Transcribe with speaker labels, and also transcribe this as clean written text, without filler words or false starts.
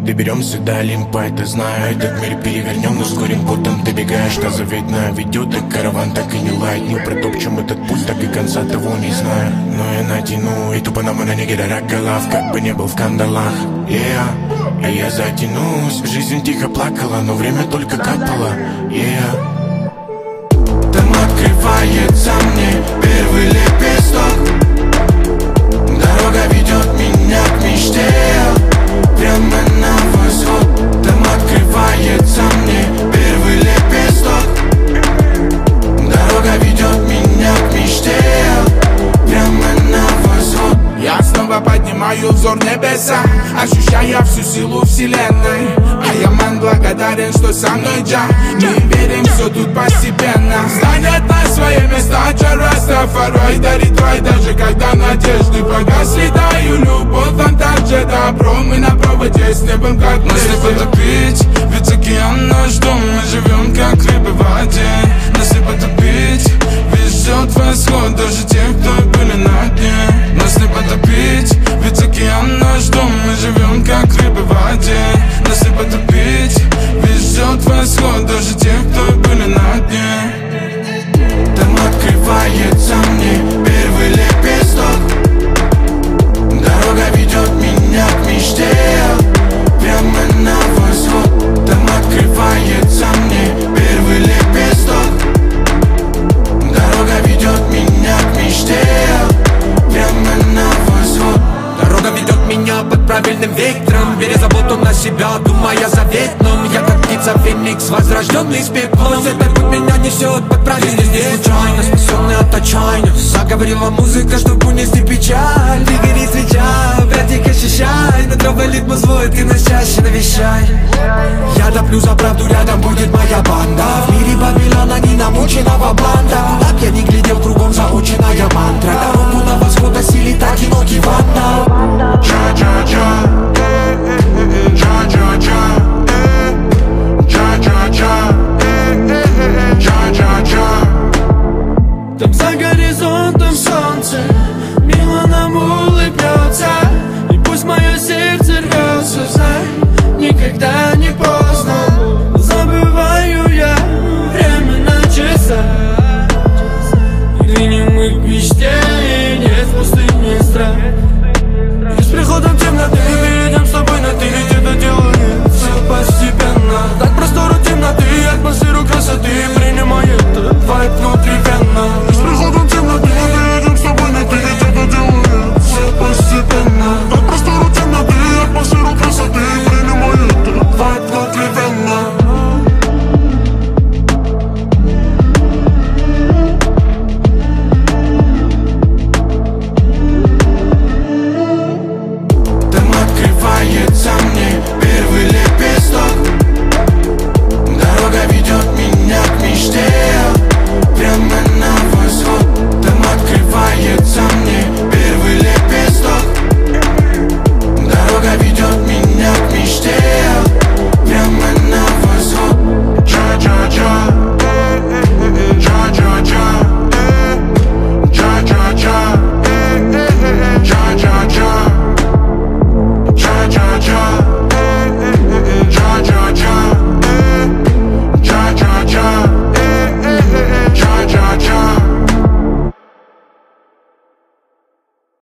Speaker 1: доберемся до Олимпа, это знаю. Этот мир перевернем, но скорым путем добегаешь. Что заветно ведет, и караван так и не лает. Не протопчем этот путь, так и конца того не знаю. Но я натяну, и тупо на мой неге рак голов, как бы не был в кандалах. Yeah. И я затянусь, жизнь тихо плакала, но время только капало. Yeah. Там открывается мне первый лепесток. Дорога ведет меня к мечте, прямо на восход. Там открывается мне первый лепесток. Дорога ведет меня к мечте, прямо на восход.
Speaker 2: Я снова поднимаю взор в небеса, ощущая всю силу вселенной. А я, ман, благодарен, что со мной Джа. Мы верим, все тут постепенно станет на свои места. Растафарай дарит рай, даже когда надежды погасли. Даю любовь, он также добро. Мы на проводе с небом, как
Speaker 3: нас не потопить, ведь океан наш дом. Мы живем, как рыбы в воде. Нас не потопить, ведь ждет восход даже тех, кто были на дне. Нас не потопить, ведь океан наш дом. Мы живем, как рыбы в воде. Нас не потопить, ведь ждет восход даже тех, кто были на дне.
Speaker 1: Там открывается мне первый лепесток. Дорога ведет меня к мечте, прямо на восход. Там открывается мне первый лепесток. Дорога ведет меня к мечте, прямо на восход.
Speaker 4: Дорога ведет меня под правильным вектором, беря заботу на себя, думая о заветном. Я как птица феникс, возрожденный с пеплом. Этот путь меня несет под правильный вектор. Случайно, спасенный от отчаяния, заговорила музыка, чтобы унести печаль. Ты гори свеча, братик, ощущай. Над валит мой ты нас чаще навещай. Я топлю за правду, рядом будет моя банда. В мире Babylon, они намученного банда. Куда б я не глядел, кругом заученная мантра. Дорогу на